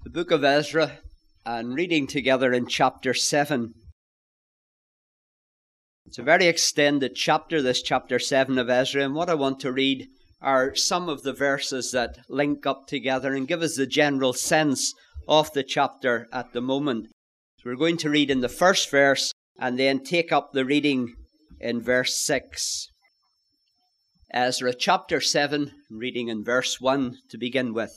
The book of Ezra, and reading together in chapter 7. It's a very extended chapter, this chapter 7 of Ezra, and what I want to read are some of the verses that link up together and give us the general sense of the chapter at the moment. So we're going to read in the first verse and then take up the reading in verse 6. Ezra chapter 7, reading in verse 1 to begin with.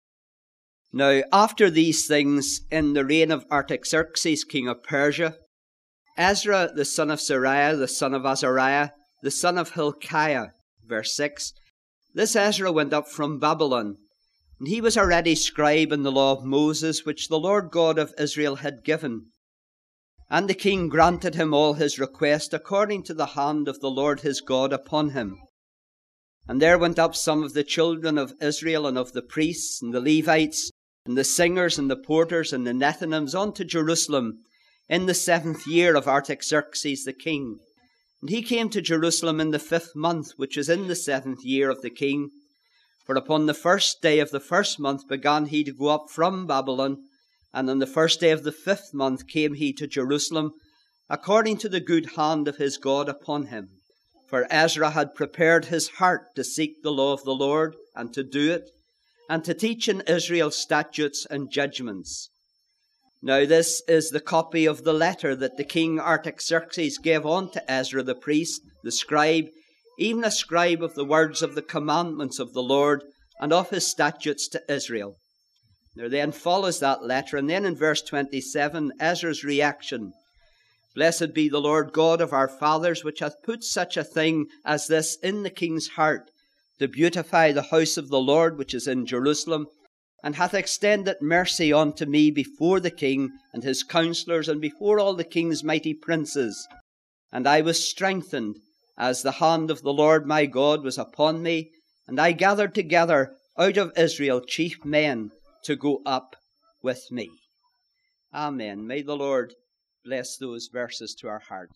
Now, after these things, in the reign of Artaxerxes, king of Persia, Ezra, the son of Seraiah, the son of Azariah, the son of Hilkiah, verse 6, this Ezra went up from Babylon, and he was already scribe in the law of Moses, which the Lord God of Israel had given. And the king granted him all his request according to the hand of the Lord his God upon him. And there went up some of the children of Israel and of the priests and the Levites, and the singers and the porters and the Nethinims unto Jerusalem in the 7th year of Artaxerxes the king. And he came to Jerusalem in the 5th month, which is in the 7th year of the king. For upon the first day of the 1st month began he to go up from Babylon, and on the first day of the 5th month came he to Jerusalem, according to the good hand of his God upon him. For Ezra had prepared his heart to seek the law of the Lord, and to do it, and to teach in Israel statutes and judgments. Now this is the copy of the letter that the king Artaxerxes gave unto Ezra the priest, the scribe, even a scribe of the words of the commandments of the Lord, and of his statutes to Israel. There then follows that letter, and then in verse 27, Ezra's reaction. Blessed be the Lord God of our fathers, which hath put such a thing as this in the king's heart, to beautify the house of the Lord which is in Jerusalem, and hath extended mercy unto me before the king and his counselors, and before all the king's mighty princes. And I was strengthened, as the hand of the Lord my God was upon me, and I gathered together out of Israel chief men to go up with me. Amen. May the Lord bless those verses to our heart.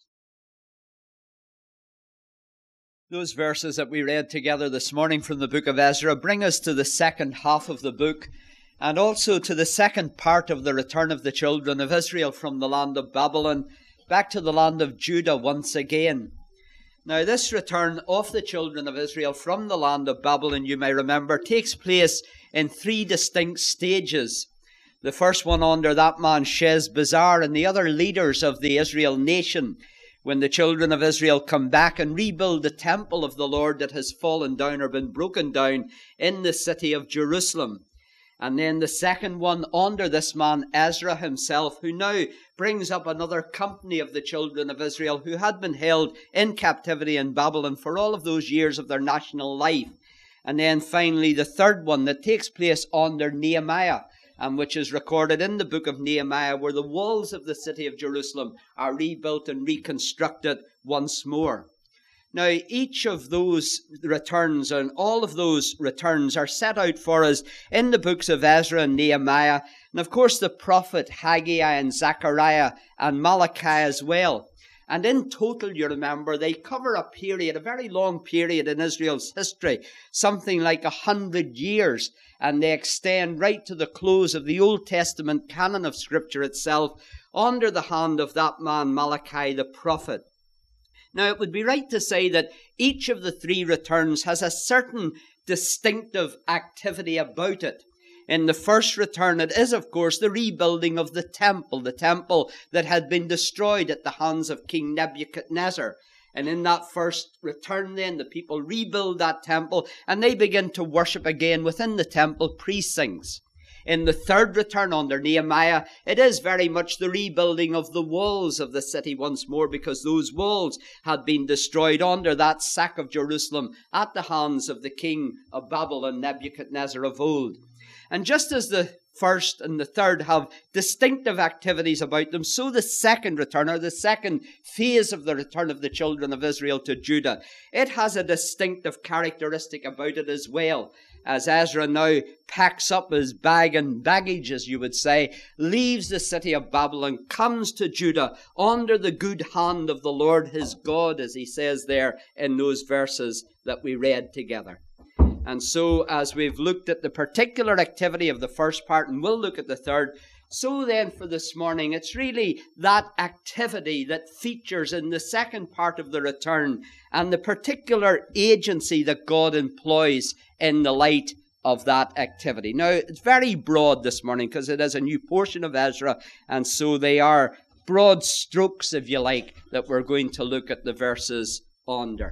Those verses that we read together this morning from the book of Ezra bring us to the second half of the book, and also to the second part of the return of the children of Israel from the land of Babylon back to the land of Judah once again. Now, this return of the children of Israel from the land of Babylon, you may remember, takes place in 3 distinct stages. The first one under that man Sheshbazzar and the other leaders of the Israel nation, when the children of Israel come back and rebuild the temple of the Lord that has fallen down or been broken down in the city of Jerusalem. And then the second one under this man Ezra himself, who now brings up another company of the children of Israel who had been held in captivity in Babylon for all of those years of their national life. And then finally the third one that takes place under Nehemiah, and which is recorded in the book of Nehemiah, where the walls of the city of Jerusalem are rebuilt and reconstructed once more. Now, each of those returns and all of those returns are set out for us in the books of Ezra and Nehemiah, and of course the prophet Haggai and Zechariah and Malachi as well. And in total, you remember, they cover a period, a very long period in Israel's history, something like 100 years, and they extend right to the close of the Old Testament canon of Scripture itself, under the hand of that man Malachi the prophet. Now, it would be right to say that each of the 3 returns has a certain distinctive activity about it. In the first return, it is, of course, the rebuilding of the temple that had been destroyed at the hands of King Nebuchadnezzar. And in that first return then, the people rebuild that temple and they begin to worship again within the temple precincts. In the third return under Nehemiah, it is very much the rebuilding of the walls of the city once more, because those walls had been destroyed under that sack of Jerusalem at the hands of the king of Babylon, Nebuchadnezzar of old. And just as the first and the third have distinctive activities about them, so the second return, or the second phase of the return of the children of Israel to Judah, it has a distinctive characteristic about it as well. As Ezra now packs up his bag and baggage, as you would say, leaves the city of Babylon, comes to Judah under the good hand of the Lord his God, as he says there in those verses that we read together. And so, as we've looked at the particular activity of the first part, and we'll look at the third, so then for this morning, it's really that activity that features in the second part of the return, and the particular agency that God employs in the light of that activity. Now, it's very broad this morning because it is a new portion of Ezra, and so they are broad strokes, if you like, that we're going to look at the verses under.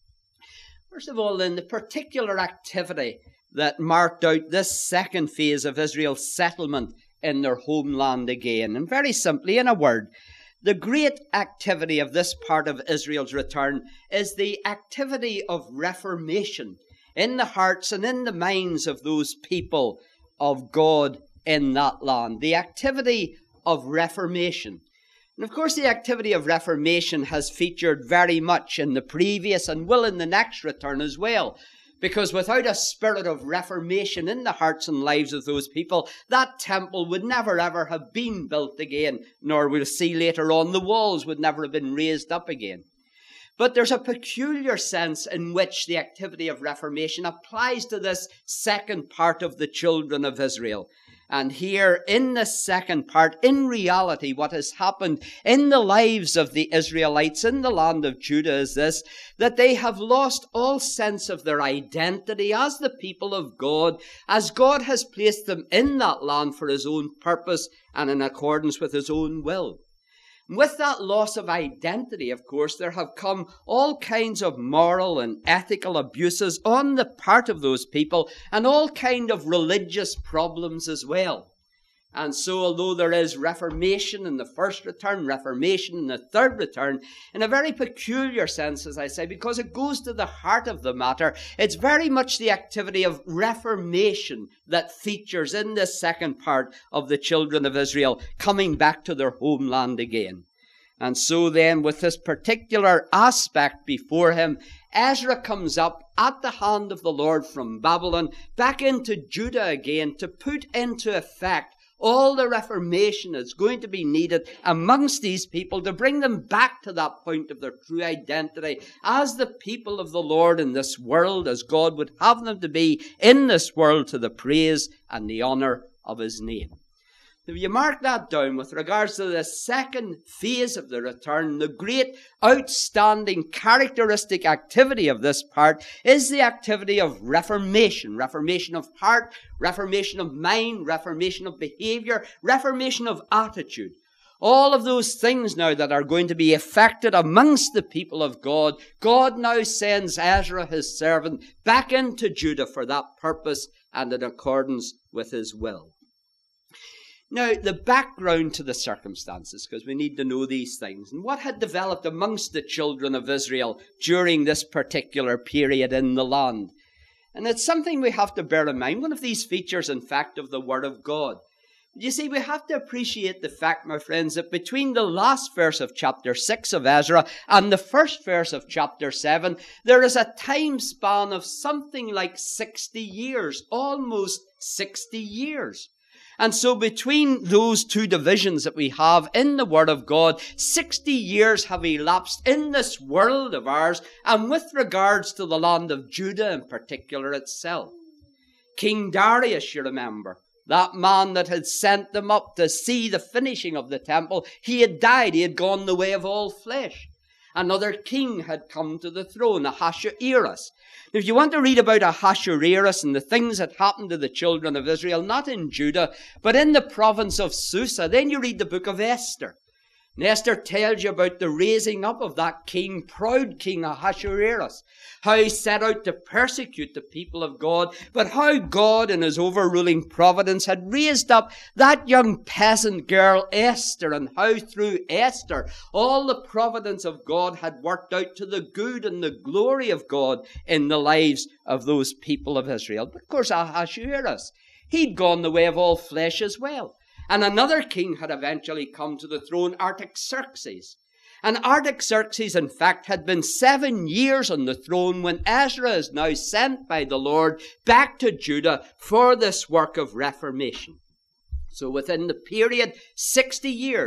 First of all, then, the particular activity that marked out this second phase of Israel's settlement in their homeland again. And very simply, in a word, the great activity of this part of Israel's return is the activity of reformation in the hearts and in the minds of those people of God in that land. The activity of reformation. And of course, the activity of reformation has featured very much in the previous and will in the next return as well. Because without a spirit of reformation in the hearts and lives of those people, that temple would never ever have been built again, nor we'll see later on the walls would never have been raised up again. But there's a peculiar sense in which the activity of reformation applies to this second part of the children of Israel. And here in this second part, in reality, what has happened in the lives of the Israelites in the land of Judah is this, that they have lost all sense of their identity as the people of God, as God has placed them in that land for his own purpose and in accordance with his own will. With that loss of identity, of course, there have come all kinds of moral and ethical abuses on the part of those people and all kinds of religious problems as well. And so, although there is reformation in the first return, reformation in the third return, in a very peculiar sense, as I say, because it goes to the heart of the matter, it's very much the activity of reformation that features in this second part of the children of Israel coming back to their homeland again. And so then, with this particular aspect before him, Ezra comes up at the hand of the Lord from Babylon back into Judah again to put into effect all the reformation that's going to be needed amongst these people to bring them back to that point of their true identity as the people of the Lord in this world, as God would have them to be in this world, to the praise and the honor of his name. If you mark that down with regards to the second phase of the return, the great outstanding characteristic activity of this part is the activity of reformation. Reformation of heart, reformation of mind, reformation of behavior, reformation of attitude. All of those things now that are going to be effected amongst the people of God, God now sends Ezra, his servant, back into Judah for that purpose and in accordance with his will. Now, the background to the circumstances, because we need to know these things, and what had developed amongst the children of Israel during this particular period in the land. And it's something we have to bear in mind, one of these features, in fact, of the Word of God. You see, we have to appreciate the fact, my friends, that between the last verse of chapter 6 of Ezra and the first verse of chapter 7, there is a time span of something like 60 years, almost 60 years. And so between those two divisions that we have in the Word of God, 60 years have elapsed in this world of ours, and with regards to the land of Judah in particular itself. King Darius, you remember, that man that had sent them up to see the finishing of the temple, he had died, he had gone the way of all flesh. Another king had come to the throne, Ahasuerus. If you want to read about Ahasuerus and the things that happened to the children of Israel, not in Judah, but in the province of Susa, then you read the book of Esther. And Esther tells you about the raising up of that king, proud king Ahasuerus, how he set out to persecute the people of God, but how God in his overruling providence had raised up that young peasant girl Esther, and how through Esther all the providence of God had worked out to the good and the glory of God in the lives of those people of Israel. But of course Ahasuerus, he'd gone the way of all flesh as well. And another king had eventually come to the throne, Artaxerxes. And Artaxerxes, in fact, had been 7 years on the throne when Ezra is now sent by the Lord back to Judah for this work of reformation. So within the period, 60 years,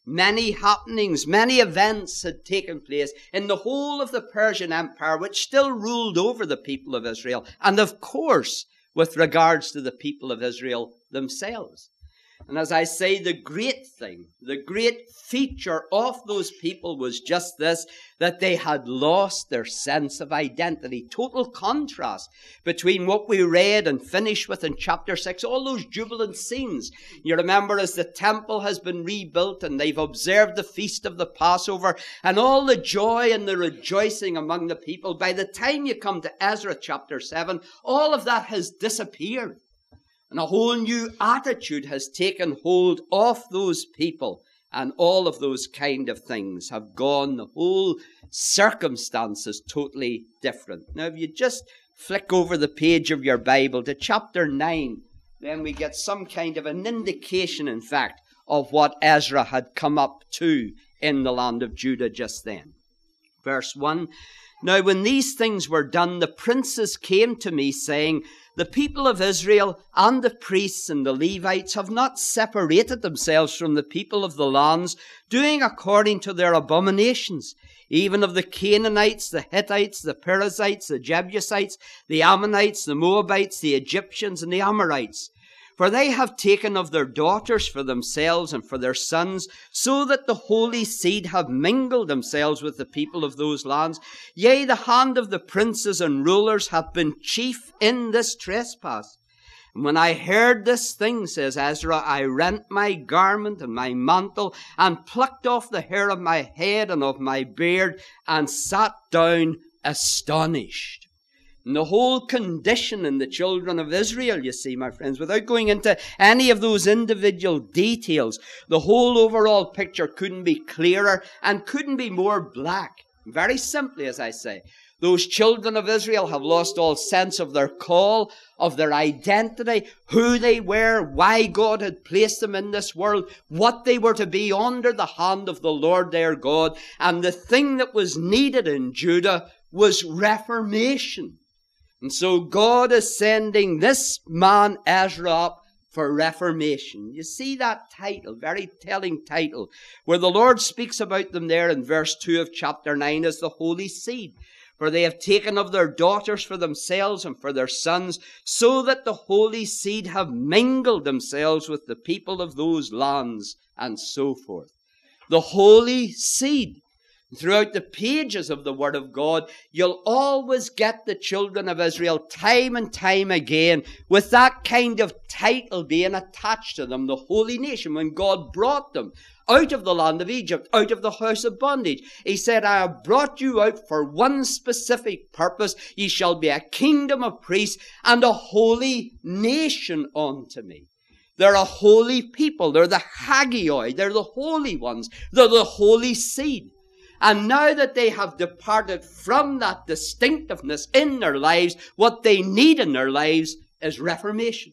Many happenings, many events had taken place in the whole of the Persian Empire, which still ruled over the people of Israel. And of course, with regards to the people of Israel themselves. And as I say, the great thing, the great feature of those people was just this, that they had lost their sense of identity. Total contrast between what we read and finished with in chapter 6, all those jubilant scenes. You remember as the temple has been rebuilt and they've observed the feast of the Passover and all the joy and the rejoicing among the people. By the time you come to Ezra chapter 7, all of that has disappeared. And a whole new attitude has taken hold of those people, and all of those kind of things have gone. The whole circumstance is totally different. Now, if you just flick over the page of your Bible to chapter 9, then we get some kind of an indication, in fact, of what Ezra had come up to in the land of Judah just then. Verse 1, "Now when these things were done, the princes came to me, saying, The people of Israel and the priests and the Levites have not separated themselves from the people of the lands, doing according to their abominations, even of the Canaanites, the Hittites, the Perizzites, the Jebusites, the Ammonites, the Moabites, the Egyptians, and the Amorites. For they have taken of their daughters for themselves and for their sons, so that the holy seed have mingled themselves with the people of those lands. Yea, the hand of the princes and rulers hath been chief in this trespass. And when I heard this thing, says Ezra, I rent my garment and my mantle, and plucked off the hair of my head and of my beard, and sat down astonished." And the whole condition in the children of Israel, you see, my friends, without going into any of those individual details, the whole overall picture couldn't be clearer and couldn't be more black. Very simply, as I say, those children of Israel have lost all sense of their call, of their identity, who they were, why God had placed them in this world, what they were to be under the hand of the Lord their God. And the thing that was needed in Judah was reformation. And so God is sending this man Ezra up for reformation. You see that title, very telling title, where the Lord speaks about them there in verse 2 of chapter 9 as the holy seed. For they have taken of their daughters for themselves and for their sons, so that the holy seed have mingled themselves with the people of those lands, and so forth. The holy seed. Throughout the pages of the Word of God, you'll always get the children of Israel time and time again with that kind of title being attached to them, the holy nation. When God brought them out of the land of Egypt, out of the house of bondage, He said, I have brought you out for one specific purpose. Ye shall be a kingdom of priests and a holy nation unto me. They're a holy people. They're the Haggai. They're the holy ones. They're the holy seed. And now that they have departed from that distinctiveness in their lives, what they need in their lives is reformation.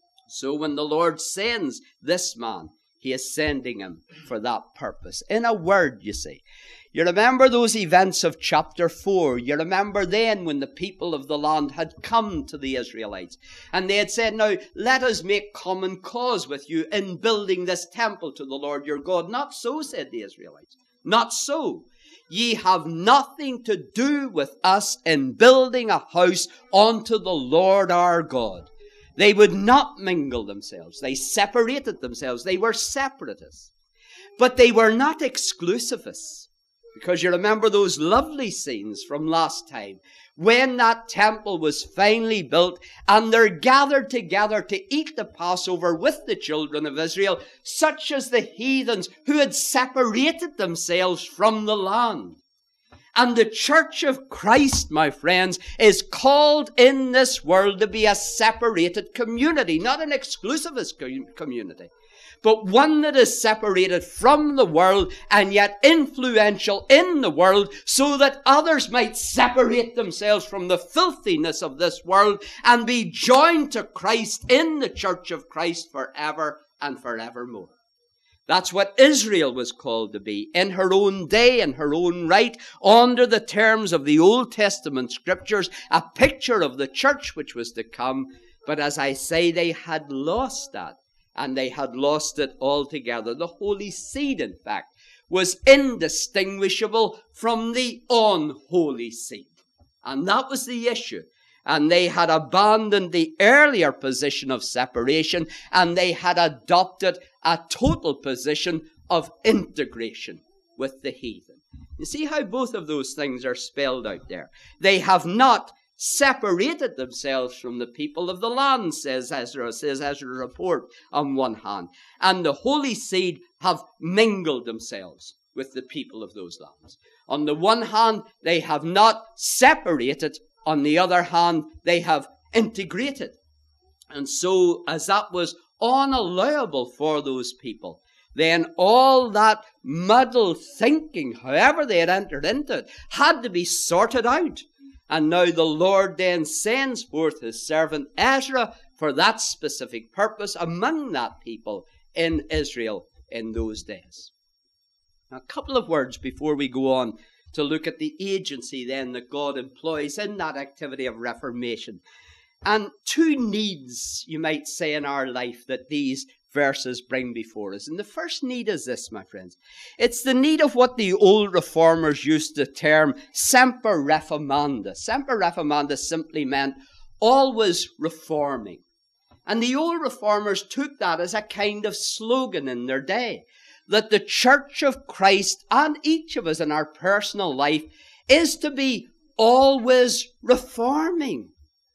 So when the Lord sends this man, He is sending him for that purpose. In a word, you see. You remember those events of chapter 4. You remember then when the people of the land had come to the Israelites. And they had said, now let us make common cause with you in building this temple to the Lord your God. Not so, said the Israelites. Not so. Ye have nothing to do with us in building a house unto the Lord our God. They would not mingle themselves. They separated themselves. They were separatists. But they were not exclusivists. Because you remember those lovely scenes from last time, when that temple was finally built and they're gathered together to eat the Passover with the children of Israel, such as the heathens who had separated themselves from the land. And the church of Christ, my friends, is called in this world to be a separated community, not an exclusivist community, but one that is separated from the world and yet influential in the world, so that others might separate themselves from the filthiness of this world and be joined to Christ in the church of Christ forever and forevermore. That's what Israel was called to be in her own day, in her own right, under the terms of the Old Testament scriptures, a picture of the church which was to come. But as I say, they had lost that. and they had lost it altogether. The Holy Seed, in fact, was indistinguishable from the unholy seed. And that was the issue. And they had abandoned the earlier position of separation, and they had adopted a total position of integration with the heathen. You see how both of those things are spelled out there. They have not separated themselves from the people of the land, says Ezra's report on one hand. And the Holy Seed have mingled themselves with the people of those lands. On the one hand, they have not separated. On the other hand, they have integrated. And so, as that was unallowable for those people, then all that muddled thinking, however they had entered into it, had to be sorted out. And now the Lord then sends forth his servant Ezra for that specific purpose among that people in Israel in those days. Now, a couple of words before we go on to look at the agency then that God employs in that activity of reformation. And two needs, you might say, in our life that these verses bring before us. And the first need is this, my friends. It's the need of what the old reformers used to term semper reformanda. Semper reformanda simply meant always reforming. And the old reformers took that as a kind of slogan in their day, that the Church of Christ and each of us in our personal life is to be always reforming,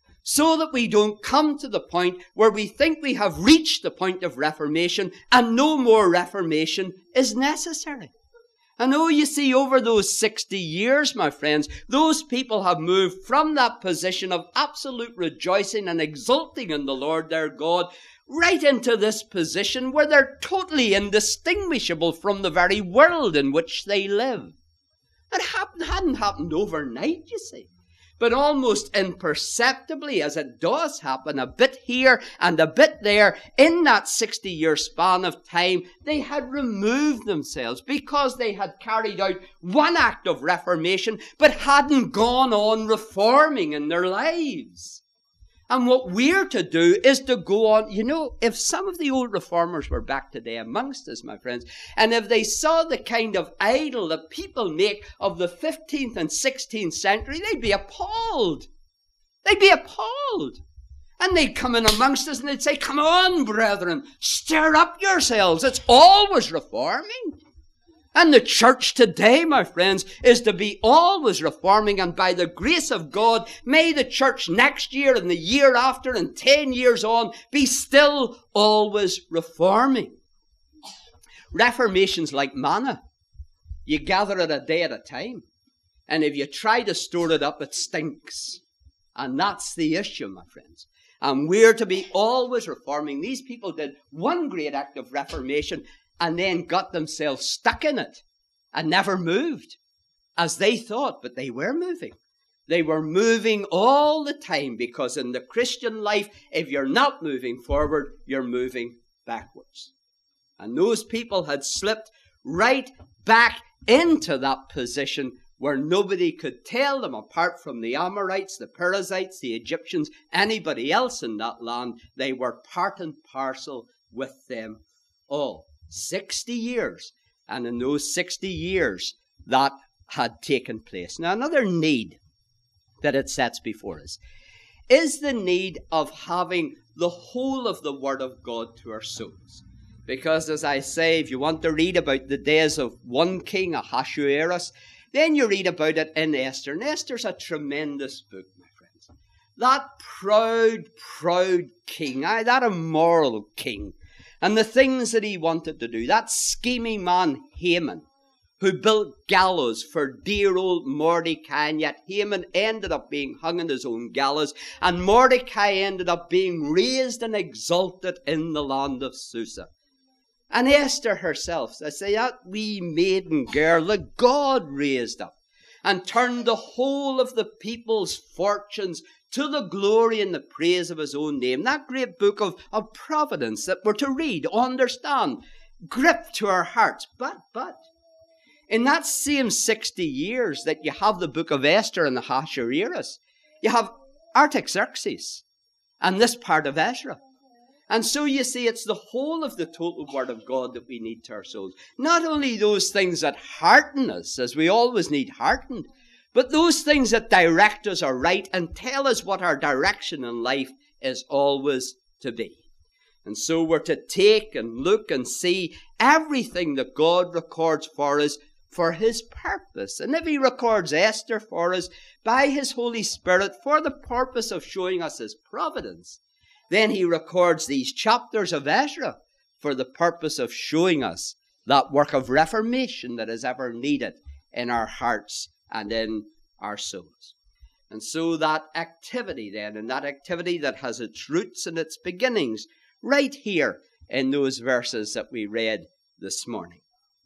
so that we don't come to the point where we think we have reached the point of reformation and no more reformation is necessary. And oh, you see, over those 60 years, my friends, those people have moved from that position of absolute rejoicing and exulting in the Lord their God right into this position where they're totally indistinguishable from the very world in which they live. It hadn't happened overnight, you see. But almost imperceptibly, as it does happen, a bit here and a bit there, in that 60-year span of time, they had removed themselves because they had carried out one act of reformation, but hadn't gone on reforming in their lives. And what we're to do is to go on. You know, if some of the old reformers were back today amongst us, my friends, and if they saw the kind of idol that people make of the 15th and 16th century, they'd be appalled. They'd be appalled. And they'd come in amongst us and they'd say, come on, brethren, stir up yourselves. It's always reforming. And the church today, my friends, is to be always reforming, and by the grace of God, may the church next year and the year after and 10 years on be still always reforming. Reformation's like manna. You gather it a day at a time, and if you try to store it up, it stinks. And that's the issue, my friends. And we're to be always reforming. These people did one great act of reformation and then got themselves stuck in it and never moved as they thought, but they were moving. They were moving all the time, because in the Christian life, if you're not moving forward, you're moving backwards. And those people had slipped right back into that position where nobody could tell them apart from the Amorites, the Perizzites, the Egyptians, anybody else in that land. They were part and parcel with them all. 60 years. And in those 60 years, that had taken place. Now, another need that it sets before us is the need of having the whole of the Word of God to our souls. Because, as I say, if you want to read about the days of one king, Ahasuerus, then you read about it in Esther. And Esther's a tremendous book, my friends. That proud king, that immoral king, and the things that he wanted to do. That scheming man, Haman, who built gallows for dear old Mordecai, and yet Haman ended up being hung on his own gallows, and Mordecai ended up being raised and exalted in the land of Susa. And Esther herself, I say, that wee maiden girl that God raised up and turned the whole of the people's fortunes to the glory and the praise of his own name. That great book of providence that we're to read, understand, grip to our hearts. But, in that same 60 years that you have the book of Esther and Ahasuerus, you have Artaxerxes and this part of Ezra. And so you see, it's the whole of the total Word of God that we need to our souls. Not only those things that hearten us, as we always need heartened, but those things that direct us aright and tell us what our direction in life is always to be. And so we're to take and look and see everything that God records for us for His purpose. And if He records Esther for us by His Holy Spirit for the purpose of showing us His providence, then He records these chapters of Ezra for the purpose of showing us that work of reformation that is ever needed in our hearts and in our souls. And so that activity then, and that activity that has its roots and its beginnings right here in those verses that we read this morning.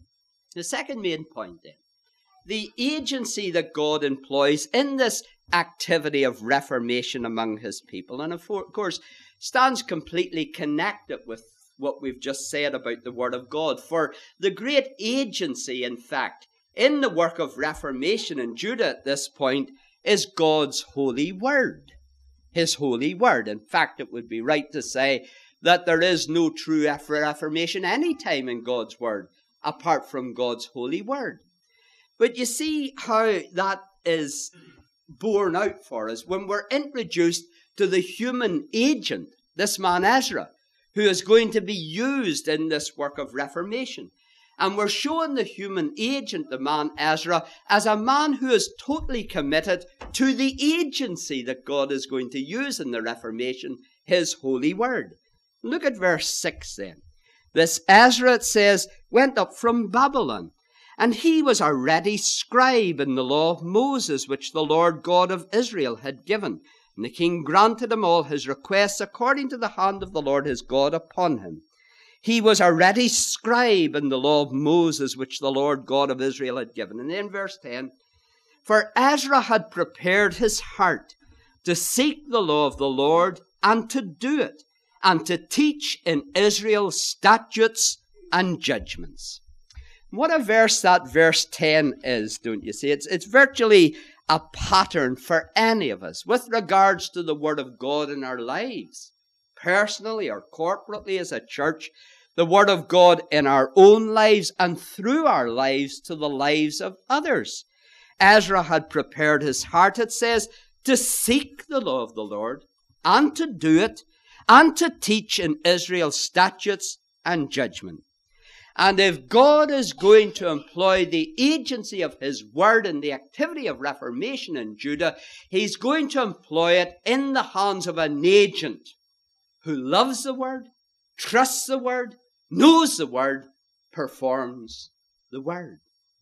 The second main point then, the agency that God employs in this activity of reformation among His people, and of course stands completely connected with what we've just said about the Word of God. For the great agency, in fact, in the work of reformation in Judah at this point is God's holy Word. His holy Word. In fact, it would be right to say that there is no true reformation any time in God's Word apart from God's holy Word. But you see how that is borne out for us when we're introduced to the human agent, this man Ezra, who is going to be used in this work of reformation. And we're showing the human agent, the man Ezra, as a man who is totally committed to the agency that God is going to use in the Reformation, His holy Word. Look at verse 6 then. This Ezra, it says, went up from Babylon, and he was a ready scribe in the law of Moses, which the Lord God of Israel had given. And the king granted him all his requests according to the hand of the Lord his God upon him. He was a ready scribe in the law of Moses, which the Lord God of Israel had given. And then verse 10, for Ezra had prepared his heart to seek the law of the Lord and to do it, and to teach in Israel statutes and judgments. What a verse that verse 10 is, don't you see? It's virtually a pattern for any of us with regards to the Word of God in our lives. Personally or corporately as a church, the Word of God in our own lives and through our lives to the lives of others. Ezra had prepared his heart, it says, to seek the law of the Lord and to do it and to teach in Israel statutes and judgment. And if God is going to employ the agency of His Word in the activity of reformation in Judah, He's going to employ it in the hands of an agent who loves the Word, trusts the Word, knows the Word, performs the Word.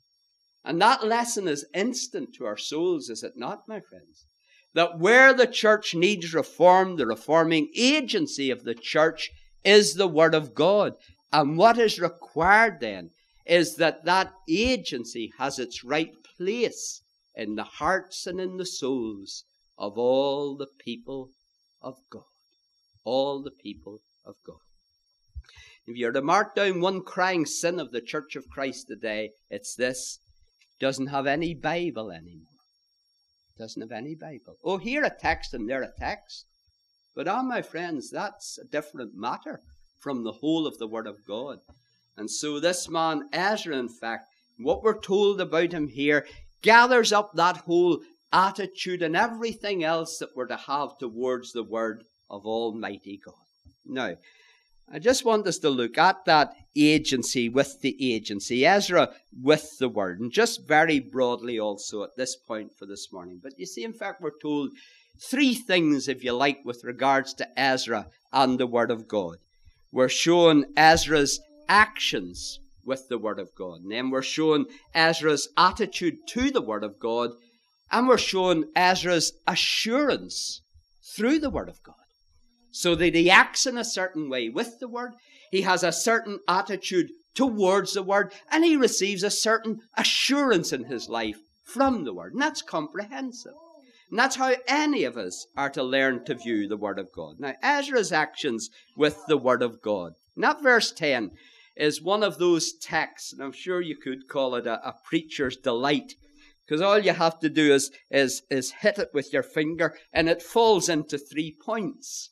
And that lesson is instant to our souls, is it not, my friends? That where the church needs reform, the reforming agency of the church is the Word of God. And what is required then is that that agency has its right place in the hearts and in the souls of all the people of God. All the people of God. If you're to mark down one crying sin of the Church of Christ today, it's this: doesn't have any Bible anymore. Doesn't have any Bible. Oh, here a text and there a text. But my friends, that's a different matter from the whole of the Word of God. And so this man Ezra, in fact, what we're told about him here, gathers up that whole attitude and everything else that we're to have towards the Word of Almighty God. Now, I just want us to look at that agency with the agency, Ezra with the Word, and just very broadly also at this point for this morning. But you see, in fact, we're told three things, if you like, with regards to Ezra and the Word of God. We're shown Ezra's actions with the Word of God, and then we're shown Ezra's attitude to the Word of God, and we're shown Ezra's assurance through the Word of God. So that he acts in a certain way with the Word, he has a certain attitude towards the Word, and he receives a certain assurance in his life from the Word. And that's comprehensive. And that's how any of us are to learn to view the Word of God. Now, Ezra's actions with the Word of God. And that verse 10 is one of those texts, and I'm sure you could call it a preacher's delight, because all you have to do is hit it with your finger, and it falls into 3 points.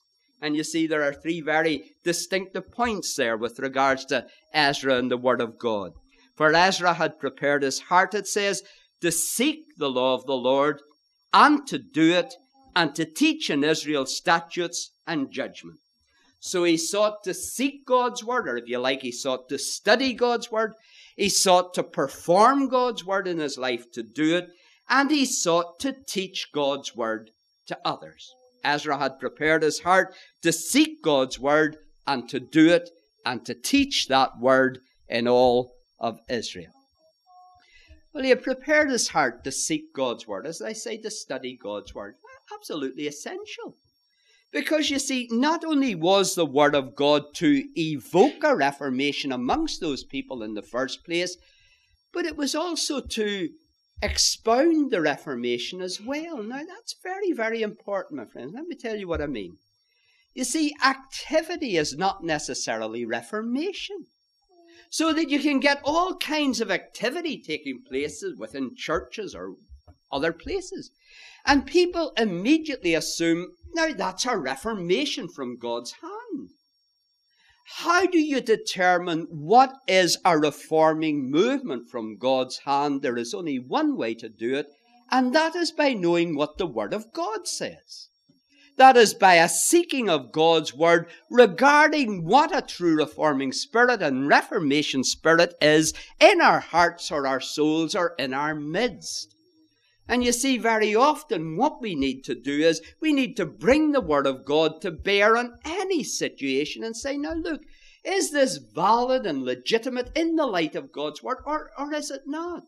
And you see there are three very distinctive points there with regards to Ezra and the Word of God. For Ezra had prepared his heart, it says, to seek the law of the Lord, and to do it, and to teach in Israel statutes and judgment. So he sought to seek God's Word, or if you like, he sought to study God's Word. He sought to perform God's Word in his life, to do it, and he sought to teach God's Word to others. Ezra had prepared his heart to seek God's Word and to do it and to teach that Word in all of Israel. Well, he had prepared his heart to seek God's Word, as I say, to study God's Word. Absolutely essential. Because you see, not only was the Word of God to evoke a reformation amongst those people in the first place, but it was also to expound the Reformation as well. Now, that's very, very important, my friends. Let me tell you what I mean. You see, activity is not necessarily reformation. So that you can get all kinds of activity taking place within churches or other places. And people immediately assume, now that's a reformation from God's hand. How do you determine what is a reforming movement from God's hand? There is only one way to do it, and that is by knowing what the Word of God says. That is by a seeking of God's Word regarding what a true reforming spirit and reformation spirit is in our hearts or our souls or in our midst. And you see, very often what we need to do is we need to bring the Word of God to bear on any situation and say, now look, is this valid and legitimate in the light of God's Word, or is it not?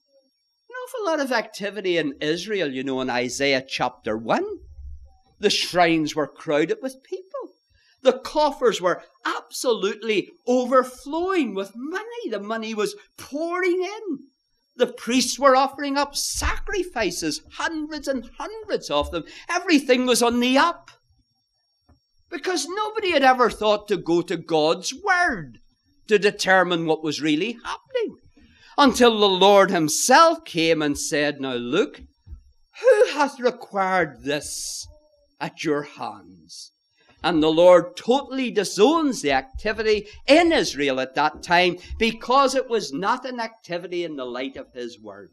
An awful lot of activity in Israel, you know, in Isaiah chapter 1. The shrines were crowded with people. The coffers were absolutely overflowing with money. The money was pouring in. The priests were offering up sacrifices, hundreds and hundreds of them. Everything was on the up. Because nobody had ever thought to go to God's Word to determine what was really happening. Until the Lord himself came and said, now look, who hath required this at your hands? And the Lord totally disowns the activity in Israel at that time because it was not an activity in the light of his Word.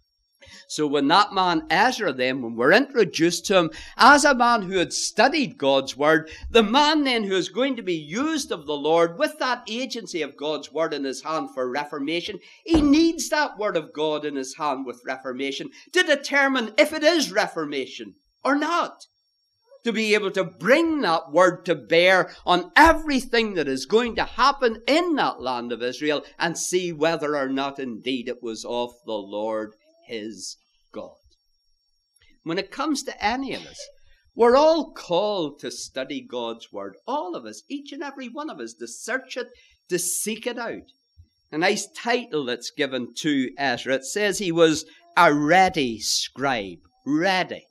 So when that man Ezra then, when we're introduced to him as a man who had studied God's Word, the man then who is going to be used of the Lord with that agency of God's Word in his hand for reformation, he needs that Word of God in his hand with reformation to determine if it is reformation or not. To be able to bring that Word to bear on everything that is going to happen in that land of Israel and see whether or not indeed it was of the Lord his God. When it comes to any of us, we're all called to study God's Word. All of us, each and every one of us, to search it, to seek it out. A nice title that's given to Ezra. It says he was a ready scribe. Ready.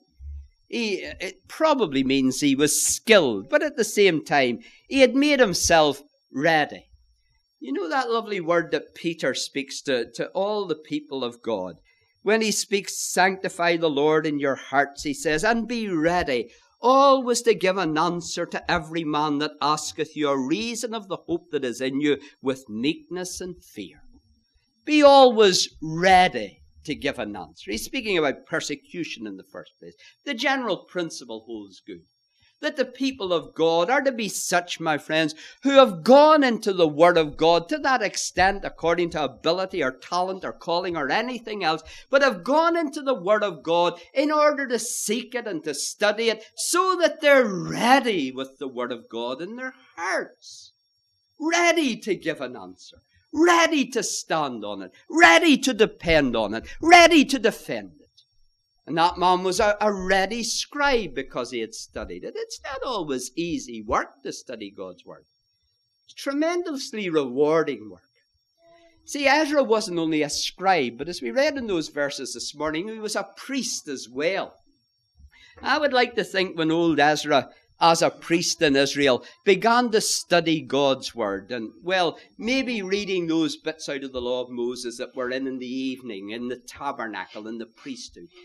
It probably means he was skilled, but at the same time, he had made himself ready. You know that lovely word that Peter speaks to all the people of God? When he speaks, sanctify the Lord in your hearts, he says, and be ready, always to give an answer to every man that asketh you a reason of the hope that is in you with meekness and fear. Be always ready to give an answer. He's speaking about persecution in the first place. The general principle holds good. That the people of God are to be such, my friends, who have gone into the Word of God to that extent according to ability or talent or calling or anything else, but have gone into the Word of God in order to seek it and to study it so that they're ready with the Word of God in their hearts. Ready to give an answer. Ready to stand on it. Ready to depend on it. Ready to defend it. And that man was a ready scribe because he had studied it. It's not always easy work to study God's Word. It's tremendously rewarding work. See, Ezra wasn't only a scribe, but as we read in those verses this morning, he was a priest as well. I would like to think when old Ezra, as a priest in Israel, began to study God's Word, and, well, maybe reading those bits out of the law of Moses that were in the evening, in the tabernacle, in the priesthood.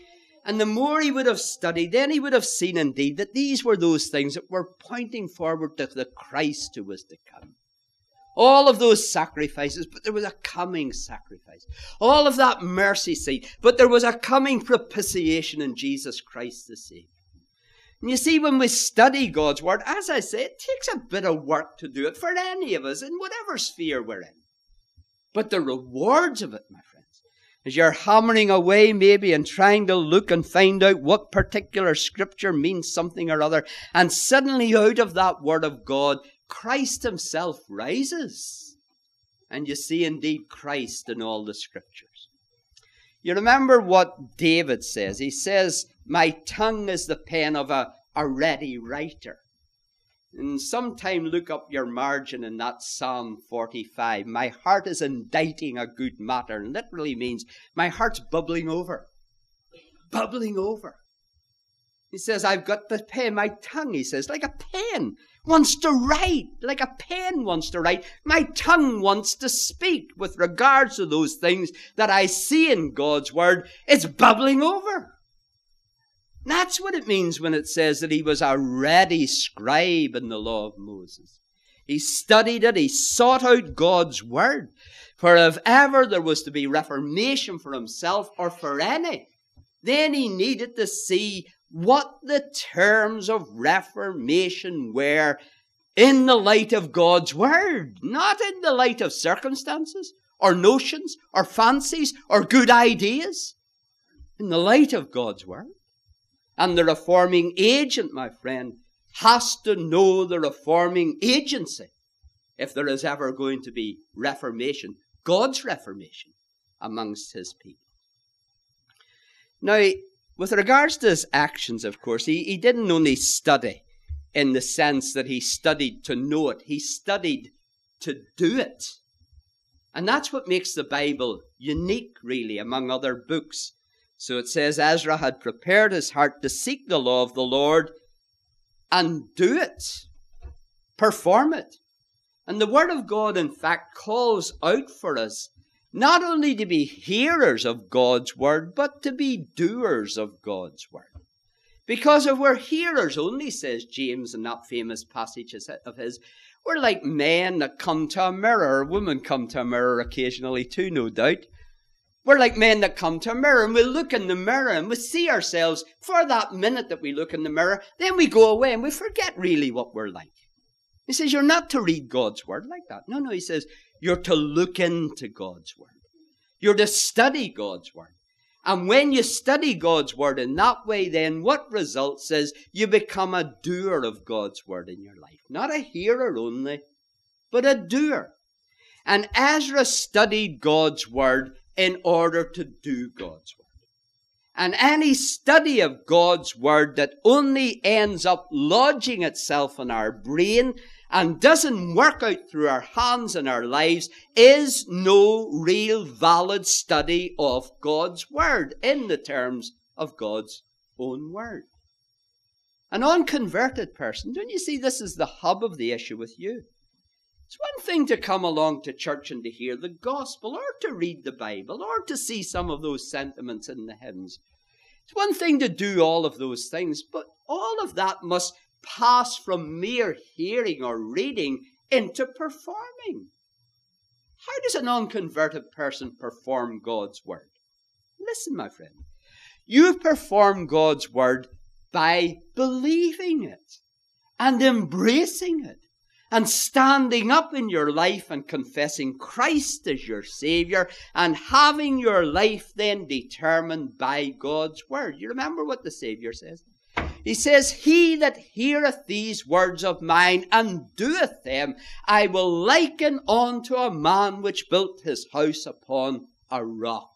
And the more he would have studied, then he would have seen indeed that these were those things that were pointing forward to the Christ who was to come. All of those sacrifices, but there was a coming sacrifice. All of that mercy seat, but there was a coming propitiation in Jesus Christ the Savior. And you see, when we study God's Word, as I say, it takes a bit of work to do it for any of us in whatever sphere we're in. But the rewards of it, my friends, as you're hammering away maybe and trying to look and find out what particular scripture means something or other, and suddenly out of that Word of God, Christ himself rises. And you see indeed Christ in all the scriptures. You remember what David says. He says, my tongue is the pen of a ready writer. And sometime look up your margin in that Psalm 45. My heart is inditing a good matter. And literally means my heart's bubbling over. Bubbling over. He says, I've got the pen, my tongue, he says, like a pen wants to write, like a pen wants to write. My tongue wants to speak with regards to those things that I see in God's Word. It's bubbling over. That's what it means when it says that he was a ready scribe in the law of Moses. He studied it. He sought out God's Word. For if ever there was to be reformation for himself or for any, then he needed to see what the terms of reformation were in the light of God's Word, not in the light of circumstances or notions or fancies or good ideas, in the light of God's Word. And the reforming agent, my friend, has to know the reforming agency if there is ever going to be reformation, God's reformation amongst his people. Now, with regards to his actions, of course, he didn't only study in the sense that he studied to know it. He studied to do it. And that's what makes the Bible unique, really, among other books. So it says Ezra had prepared his heart to seek the law of the Lord and do it, perform it. And the Word of God, in fact, calls out for us not only to be hearers of God's Word, but to be doers of God's Word. Because if we're hearers only, says James in that famous passage of his, we're like men that come to a mirror. Women come to a mirror occasionally too, no doubt. We're like men that come to a mirror and we look in the mirror and we see ourselves for that minute that we look in the mirror. Then we go away and we forget really what we're like. He says you're not to read God's Word like that. No, he says you're to look into God's Word. You're to study God's Word. And when you study God's Word in that way, then what results is you become a doer of God's Word in your life. Not a hearer only, but a doer. And Ezra studied God's Word in order to do God's Word. And any study of God's Word that only ends up lodging itself in our brain and doesn't work out through our hands and our lives is no real valid study of God's Word in the terms of God's own Word. An unconverted person, don't you see this is the hub of the issue with you? It's one thing to come along to church and to hear the gospel, or to read the Bible, or to see some of those sentiments in the hymns. It's one thing to do all of those things, but all of that must pass from mere hearing or reading into performing. How does an unconverted person perform God's Word? Listen, my friend. You perform God's Word by believing it and embracing it, and standing up in your life and confessing Christ as your Savior and having your life then determined by God's Word. You remember what the Savior says? He says, he that heareth these words of mine and doeth them, I will liken unto a man which built his house upon a rock.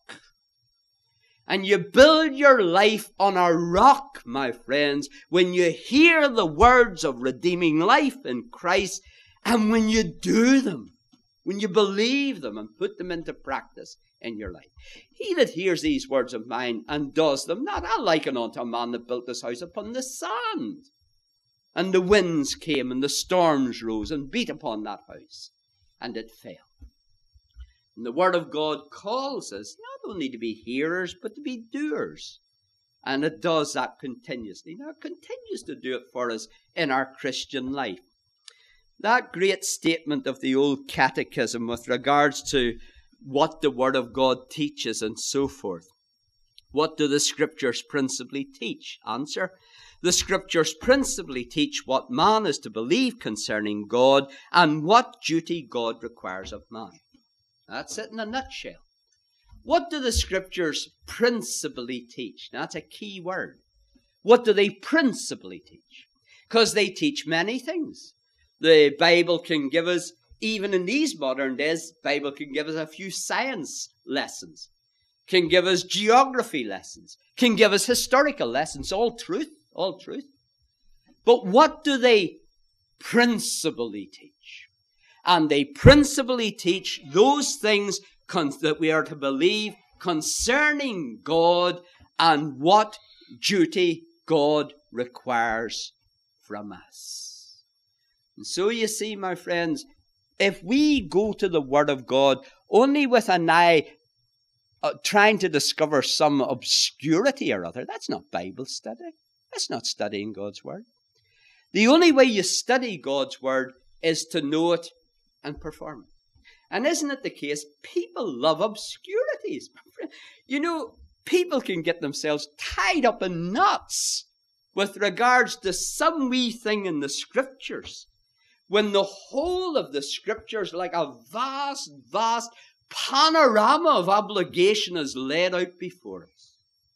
And you build your life on a rock, my friends, when you hear the words of redeeming life in Christ, and when you do them, when you believe them and put them into practice in your life. He that hears these words of mine and does them not, I liken unto a man that built his house upon the sand. And the winds came and the storms rose and beat upon that house, and it fell. And the Word of God calls us not only to be hearers, but to be doers And it does that continuously. Now, it continues to do it for us in our Christian life. That great statement of the old catechism with regards to what the Word of God teaches and so forth. What do the Scriptures principally teach? Answer: the Scriptures principally teach what man is to believe concerning God and what duty God requires of man. That's it in a nutshell. What do the Scriptures principally teach? Now, that's a key word. What do they principally teach? Because they teach many things. The Bible can give us, even in these modern days, the Bible can give us a few science lessons, can give us geography lessons, can give us historical lessons, all truth. But what do they principally teach? And they principally teach those things that we are to believe concerning God and what duty God requires from us. And so you see, my friends, if we go to the Word of God only with an eye trying to discover some obscurity or other, that's not Bible study. That's not studying God's Word. The only way you study God's Word is to know it and perform it. And isn't it the case? People love obscurities. You know, people can get themselves tied up in knots with regards to some wee thing in the Scriptures, when the whole of the Scriptures, like a vast, vast panorama of obligation, is laid out before us.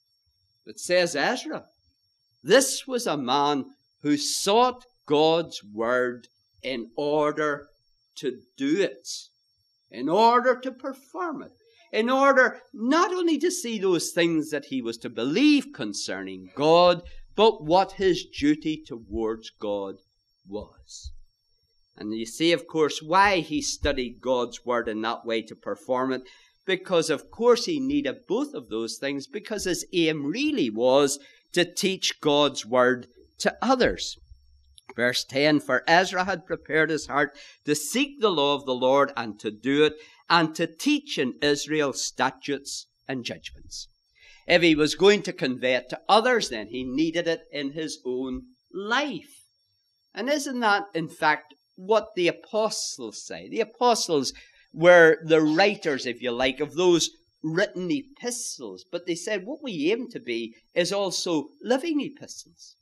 It says Ezra, this was a man who sought God's Word in order to do it, in order to perform it, in order not only to see those things that he was to believe concerning God, but what his duty towards God was. And you see, of course, why he studied God's Word in that way to perform it, because, of course, he needed both of those things, because his aim really was to teach God's Word to others. Verse 10, for Ezra had prepared his heart to seek the law of the Lord and to do it, and to teach in Israel statutes and judgments. If he was going to convey it to others, then he needed it in his own life. And isn't that, in fact, what the apostles say? The apostles were the writers, if you like, of those written epistles. But they said what we aim to be is also living epistles.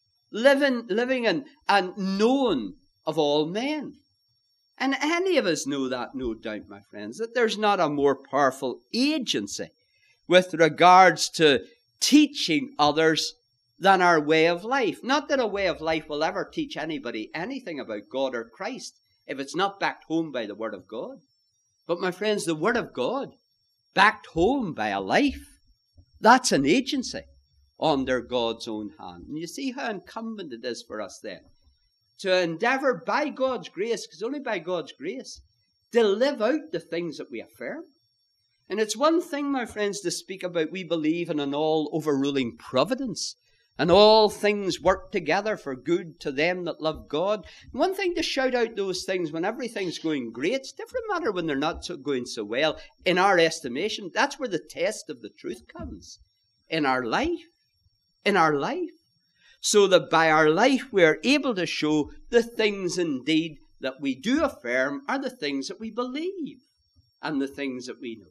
Living and known of all men. And any of us know that, no doubt, my friends, that there's not a more powerful agency with regards to teaching others than our way of life. Not that a way of life will ever teach anybody anything about God or Christ if it's not backed home by the Word of God. But, my friends, the Word of God, backed home by a life, that's an agency under God's own hand. And you see how incumbent it is for us then to endeavour by God's grace, because only by God's grace, to live out the things that we affirm. And it's one thing, my friends, to speak about we believe in an all-overruling providence, and all things work together for good to them that love God. One thing to shout out those things when everything's going great. It's a different matter when they're not going so well. In our estimation, that's where the test of the truth comes. In our life. In our life. So that by our life we are able to show the things indeed that we do affirm are the things that we believe and the things that we know.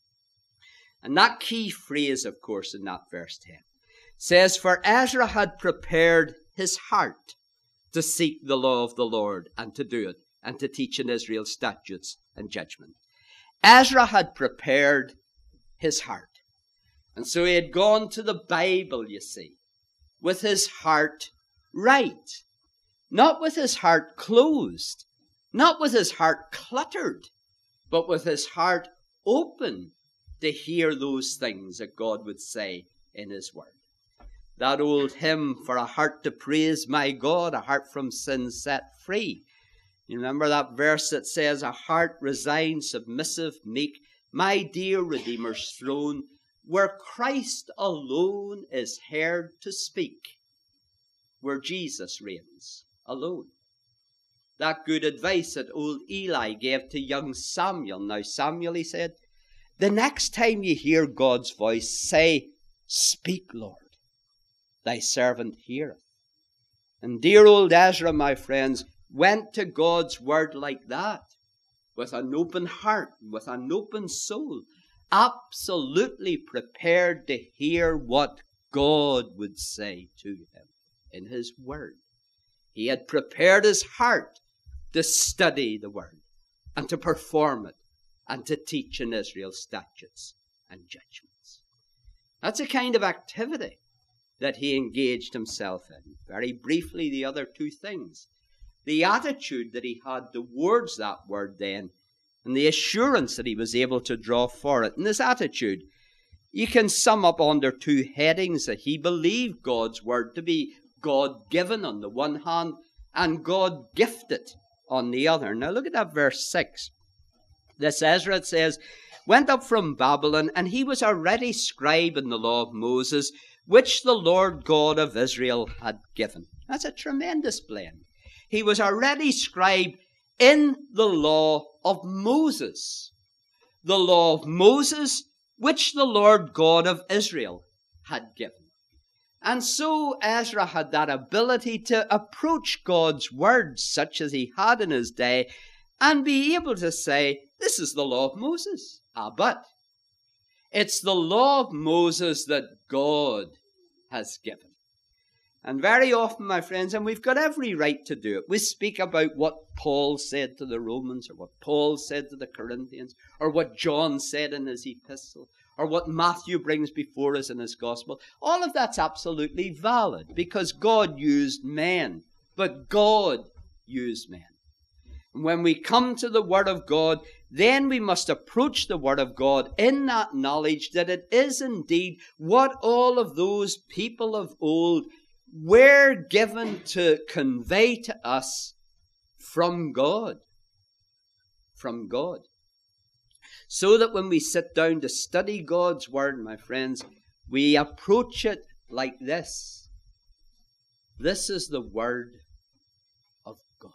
And that key phrase, of course, in that verse 10 says, for Ezra had prepared his heart to seek the law of the Lord and to do it and to teach in Israel statutes and judgment. Ezra had prepared his heart. And so he had gone to the Bible, you see, with his heart right. Not with his heart closed. Not with his heart cluttered. But with his heart open to hear those things that God would say in his word. That old hymn, for a heart to praise my God, a heart from sin set free. You remember that verse that says, a heart resigned, submissive, meek, my dear Redeemer's throne, where Christ alone is heard to speak, where Jesus reigns alone. That good advice that old Eli gave to young Samuel. Now, Samuel, he said, the next time you hear God's voice, say, speak, Lord. thy servant heareth. And dear old Ezra, my friends, went to God's word like that, with an open heart, with an open soul, absolutely prepared to hear what God would say to him in his word. He had prepared his heart to study the word and to perform it and to teach in Israel statutes and judgments. That's a kind of activity that he engaged himself in. Very briefly, the other two things. The attitude that he had towards that word then, and the assurance that he was able to draw for it. And this attitude, you can sum up under two headings: that he believed God's word to be God-given on the one hand, and God-gifted on the other. Now look at that verse 6. This Ezra, it says, went up from Babylon, and he was already scribe in the law of Moses, which the Lord God of Israel had given. That's a tremendous blend. He was already scribe in the law of Moses. The law of Moses, which the Lord God of Israel had given. And so Ezra had that ability to approach God's word, such as he had in his day, and be able to say, this is the law of Moses. But it's the law of Moses that God has given. And very often, my friends, and we've got every right to do it, we speak about what Paul said to the Romans, or what Paul said to the Corinthians, or what John said in his epistle, or what Matthew brings before us in his gospel. All of that's absolutely valid, because God used men, but God used men. And when we come to the Word of God, then we must approach the Word of God in that knowledge that it is indeed what all of those people of old were given to convey to us from God. From God. So that when we sit down to study God's Word, my friends, we approach it like this. This is the Word of God.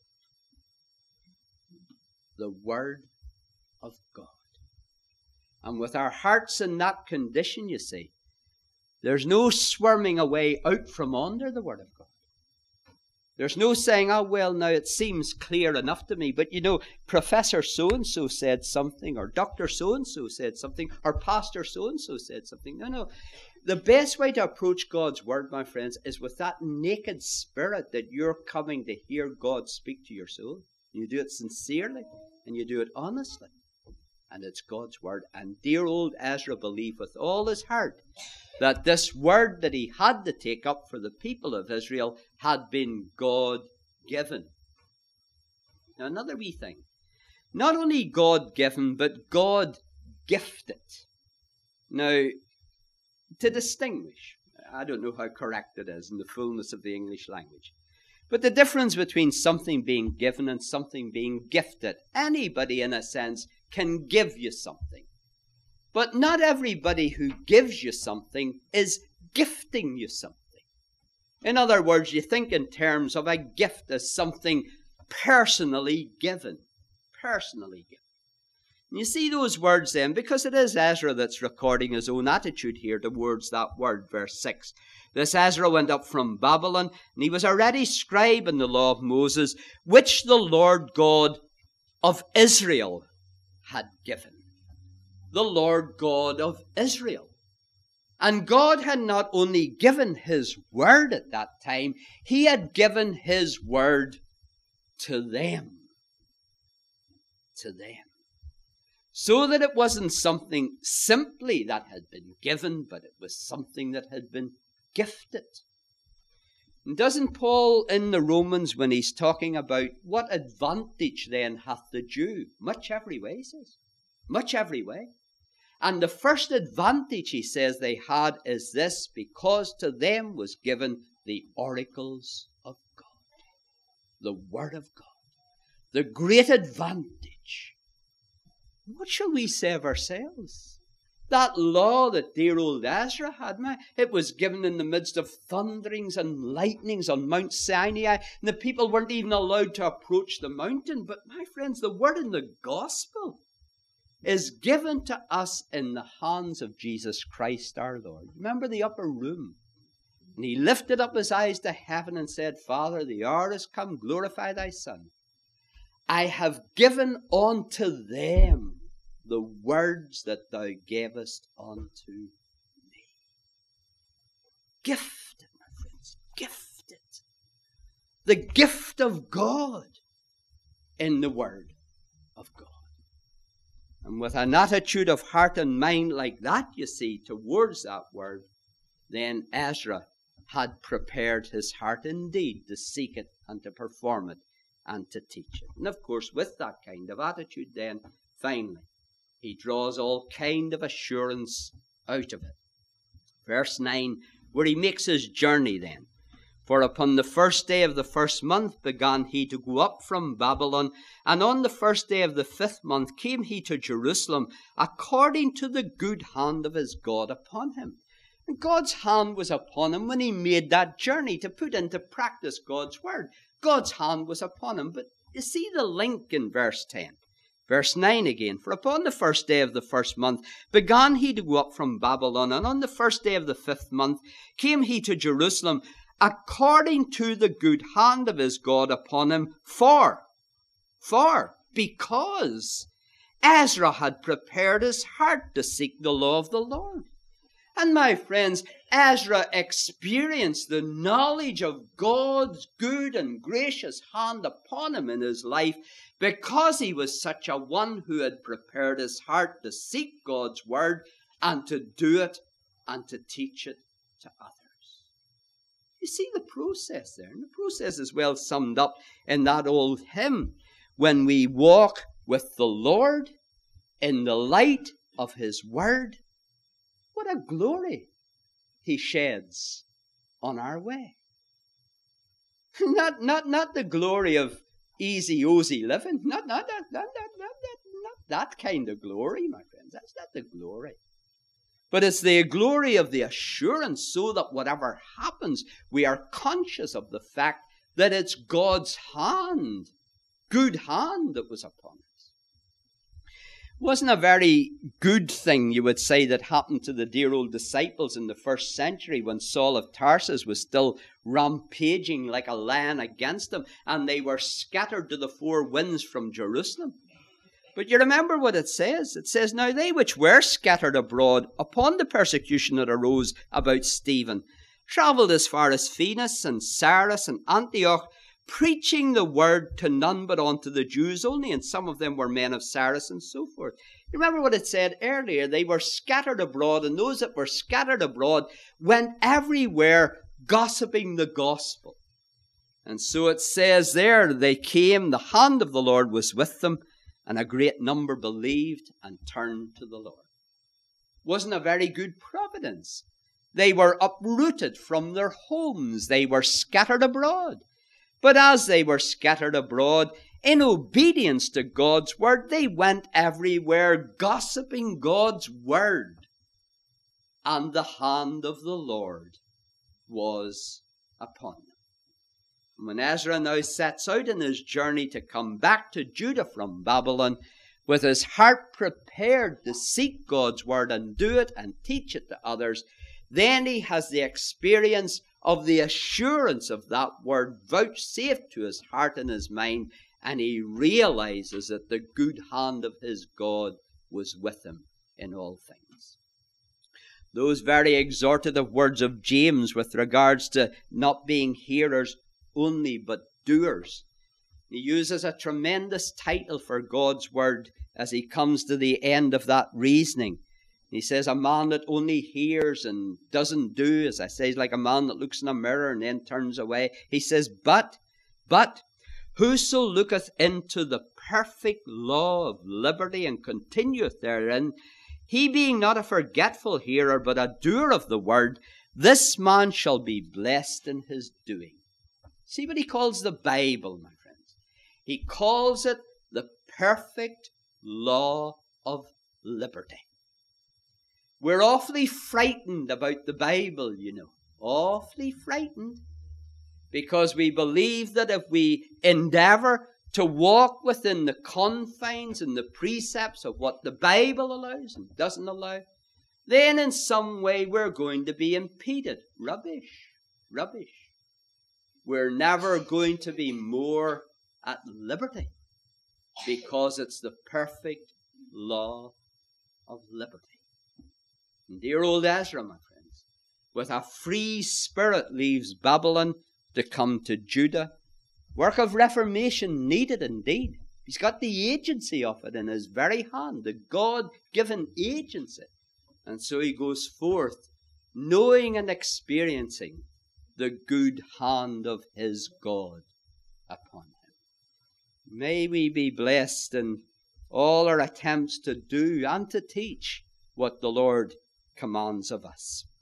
The Word of God. And with our hearts in that condition, you see, there's no squirming away out from under the Word of God. There's no saying, oh, well, now it seems clear enough to me, but you know, Professor so-and-so said something, or Dr. so-and-so said something, or Pastor so-and-so said something. No. The best way to approach God's Word, my friends, is with that naked spirit that you're coming to hear God speak to your soul. You do it sincerely, and you do it honestly. And it's God's Word. And dear old Ezra believed with all his heart that this word that he had to take up for the people of Israel had been God-given. Now, another wee thing. Not only God-given, but God-gifted. Now, to distinguish, I don't know how correct it is in the fullness of the English language, but the difference between something being given and something being gifted. Anybody, in a sense, can give you something. But not everybody who gives you something is gifting you something. In other words, you think in terms of a gift as something personally given. Personally given. And you see those words then, because it is Ezra that's recording his own attitude here towards that word, verse 6. This Ezra went up from Babylon, and he was already scribe in the law of Moses, which the Lord God of Israel had given. The Lord God of Israel. And God had not only given his word at that time, he had given his word to them. To them. So that it wasn't something simply that had been given, but it was something that had been gifted. And doesn't Paul in the Romans, when he's talking about what advantage then hath the Jew? Much every way, he says. Much every way. And the first advantage, he says, they had is this, because to them was given the oracles of God. The Word of God. The great advantage. What shall we say of ourselves? That law that dear old Ezra had, it was given in the midst of thunderings and lightnings on Mount Sinai, and the people weren't even allowed to approach the mountain. But my friends, the word in the gospel is given to us in the hands of Jesus Christ our Lord. Remember the upper room. And he lifted up his eyes to heaven and said, Father, the hour is come, glorify thy Son. I have given unto them the words that thou gavest unto me. Gifted, my friends, gifted. The gift of God in the Word of God. And with an attitude of heart and mind like that, you see, towards that Word, then Ezra had prepared his heart indeed to seek it and to perform it and to teach it. And of course, with that kind of attitude, then, finally, he draws all kind of assurance out of it. Verse 9, where he makes his journey then. For upon the first day of the first month began he to go up from Babylon, and on the first day of the 5th month came he to Jerusalem, according to the good hand of his God upon him. And God's hand was upon him when he made that journey to put into practice God's word. God's hand was upon him. But you see the link in verse 10. Verse 9 again. For upon the first day of the first month began he to go up from Babylon, and on the first day of the 5th month came he to Jerusalem, according to the good hand of his God upon him, because Ezra had prepared his heart to seek the law of the Lord. And my friends, Ezra experienced the knowledge of God's good and gracious hand upon him in his life because he was such a one who had prepared his heart to seek God's word and to do it and to teach it to others. You see the process there, and the process is well summed up in that old hymn. When we walk with the Lord in the light of his word, what a glory he sheds on our way. Not the glory of easy-ozy living. Not that kind of glory, my friends. That's not the glory. But it's the glory of the assurance, so that whatever happens, we are conscious of the fact that it's God's hand, good hand, that was upon us. It wasn't a very good thing, you would say, that happened to the dear old disciples in the 1st century when Saul of Tarsus was still rampaging like a lion against them, and they were scattered to the 4 winds from Jerusalem. But you remember what it says. It says, now they which were scattered abroad upon the persecution that arose about Stephen travelled as far as Phoenix and Cyrus and Antioch, preaching the word to none but unto the Jews only, and some of them were men of Cyrus and so forth. You remember what it said earlier? They were scattered abroad, and those that were scattered abroad went everywhere gossiping the gospel. And so it says there, they came, the hand of the Lord was with them, and a great number believed and turned to the Lord. Wasn't a very good providence. They were uprooted from their homes. They were scattered abroad. But as they were scattered abroad, in obedience to God's word, they went everywhere gossiping God's word. And the hand of the Lord was upon them. When Ezra now sets out in his journey to come back to Judah from Babylon, with his heart prepared to seek God's word and do it and teach it to others, then he has the experience of the assurance of that word vouchsafed to his heart and his mind, and he realizes that the good hand of his God was with him in all things. Those very exhortative words of James with regards to not being hearers only, but doers. He uses a tremendous title for God's word as he comes to the end of that reasoning. He says, a man that only hears and doesn't do, as I say, is like a man that looks in a mirror and then turns away. He says, but whoso looketh into the perfect law of liberty and continueth therein, he being not a forgetful hearer, but a doer of the word, this man shall be blessed in his doing. See what he calls the Bible, my friends. He calls it the perfect law of liberty. We're awfully frightened about the Bible, you know. Awfully frightened. Because we believe that if we endeavor to walk within the confines and the precepts of what the Bible allows and doesn't allow, then in some way we're going to be impeded. Rubbish. rubbish. We're never going to be more at liberty because it's the perfect law of liberty. And dear old Ezra, my friends, with a free spirit leaves Babylon to come to Judah. Work of reformation needed indeed. He's got the agency of it in his very hand, the God-given agency. And so he goes forth, knowing and experiencing the good hand of his God upon him. May we be blessed in all our attempts to do and to teach what the Lord commands of us.